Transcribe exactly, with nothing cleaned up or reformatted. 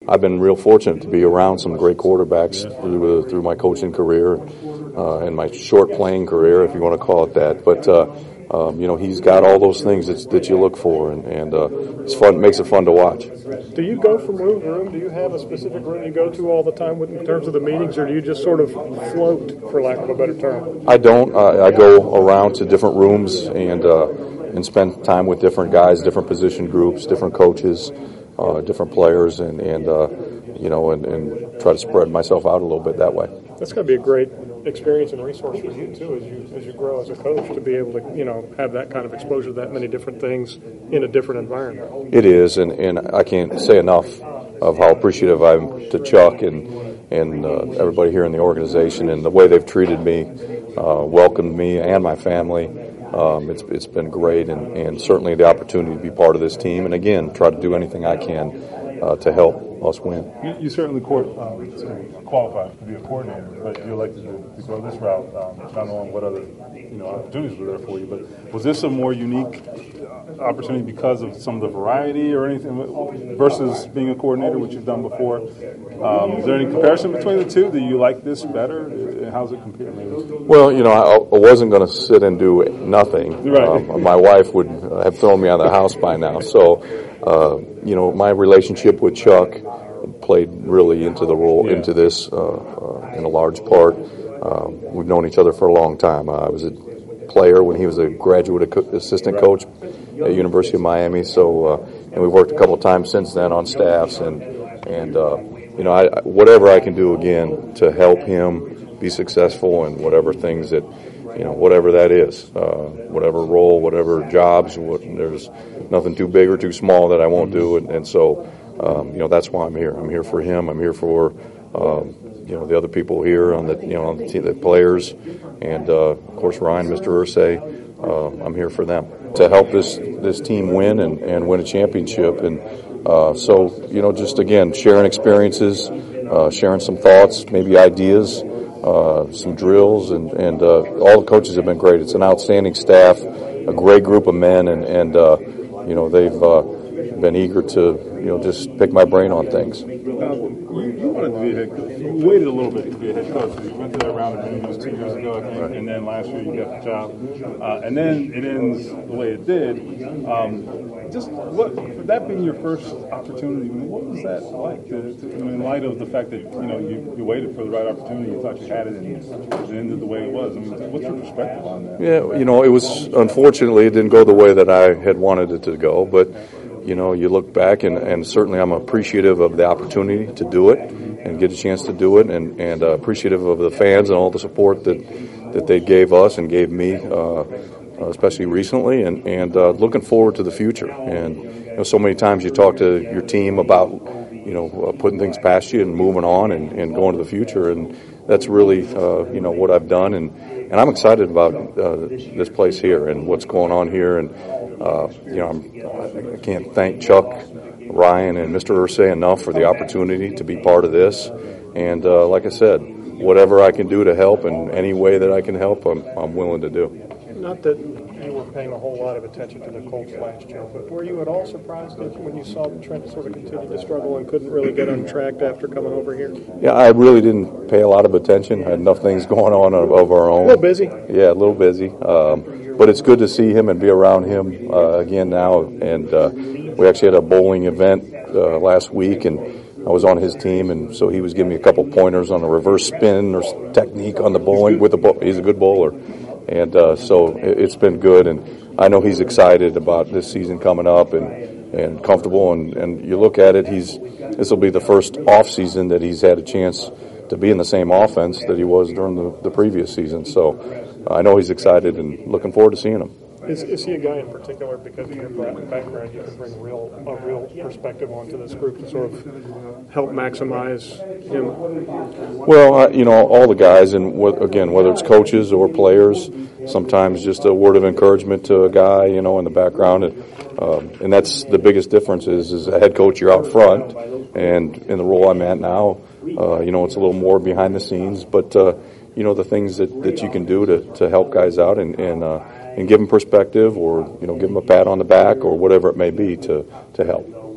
I've been real fortunate to be around some great quarterbacks through uh, through my coaching career uh, and my short playing career, if you want to call it that. But uh, um, you know, he's got all those things that, that you look for, and, and uh, it's fun. It makes it fun to watch. Do you go from room to room? Do you have a specific room you go to all the time with, in terms of the meetings, or do you just sort of float, for lack of a better term? I don't. I, I go around to different rooms and uh, and spend time with different guys, different position groups, different coaches, uh, different players, and and uh, you know, and, and try to spread myself out a little bit that way. That's got to be a great experience and resource for you too, as you as you grow as a coach, to be able to, you know, have that kind of exposure to that many different things in a different environment. It is, and, and I can't say enough of how appreciative I'm to Chuck and and uh, everybody here in the organization and the way they've treated me, uh, welcomed me and my family. Um, it's it's been great, and, and certainly the opportunity to be part of this team, and again, try to do anything I can uh, to help us win. You, you certainly court, um, qualified to be a coordinator, but you elected to, to go this route, um, not knowing what other you know opportunities were there for you. But was this a more unique opportunity because of some of the variety or anything versus being a coordinator, which you've done before? Um, is there any comparison between the two? Do you like this better? How's it compared? Maybe? Well, you know, I, I wasn't going to sit and do nothing. Right. Um, my wife would have thrown me out of the house by now. So, uh, you know, my relationship with Chuck played really into the role, yeah. into this uh, uh, in a large part. Um, we've known each other for a long time. Uh, I was a player when he was a graduate assistant right. coach at University of Miami. So, uh, and we've worked a couple of times since then on staffs, and and uh, you know, I, whatever I can do again to help him be successful in whatever things that, you know, whatever that is, uh, whatever role, whatever jobs. What, there's nothing too big or too small that I won't do, and, and so um, you know, that's why I'm here. I'm here for him. I'm here for um, you know, the other people here on the you know on the team, the players, and uh, of course Ryan, Mister Irsay. Uh, I'm here for them to help this this team win and, and win a championship. And uh, so, you know, just again sharing experiences, uh, sharing some thoughts, maybe ideas, uh, some drills, and and uh, all the coaches have been great. It's an outstanding staff, a great group of men, and and uh, you know, they've uh, been eager to you know just pick my brain on things. You, you wanted to be a head coach. You waited a little bit to be a head coach. You went to that round of interviews two years ago, I think, right. and then last year you got the job. Uh, and then it ends the way it did. Um, just what, that being your first opportunity, what was that like? To, to, in light of the fact that you know you, you waited for the right opportunity, you thought you had it, and it ended the way it was. I mean, what's your perspective on that? Yeah, you know, it was unfortunately it didn't go the way that I had wanted it to go, but. You know, you look back, and, and certainly I'm appreciative of the opportunity to do it and get a chance to do it, and, and uh, appreciative of the fans and all the support that, that they gave us and gave me, uh, especially recently, and, and uh, looking forward to the future. And you know, so many times you talk to your team about, you know, uh, putting things past you and moving on and, and going to the future, and that's really, uh, you know, what I've done, and, and I'm excited about uh, this place here and what's going on here, and Uh, you know, I'm, I can't thank Chuck, Ryan, and Mister Irsay enough for the opportunity to be part of this. And uh, like I said, whatever I can do to help in any way that I can help, I'm, I'm willing to do. Not that you were paying a whole lot of attention to the Colts last year, but were you at all surprised when you saw Trent sort of continue to struggle and couldn't really get on track after coming over here? Yeah, I really didn't pay a lot of attention. I had enough things going on of, of our own. A little busy. Yeah, a little busy. Um, but it's good to see him and be around him uh, again now. And uh, we actually had a bowling event uh, last week, and I was on his team, and so he was giving me a couple pointers on the reverse spin or technique on the bowling with the bowl. He's a good bowler. And uh, so it's been good, and I know he's excited about this season coming up and, and comfortable. And, and you look at it, he's this will be the first off season that he's had a chance to be in the same offense that he was during the, the previous season. So uh, I know he's excited and looking forward to seeing him. Is, is he a guy in particular, because of your background, you can bring real a real perspective onto this group to sort of help maximize him? Well, uh, you know, all the guys, and w- again, whether it's coaches or players, sometimes just a word of encouragement to a guy, you know, in the background. And, um, and that's the biggest difference is, is a head coach, you're out front, and in the role I'm at now, uh, you know, it's a little more behind the scenes, but, uh, you know, the things that, that you can do to, to help guys out and, and, uh, and give them perspective, or, you know, give them a pat on the back or whatever it may be to, to help.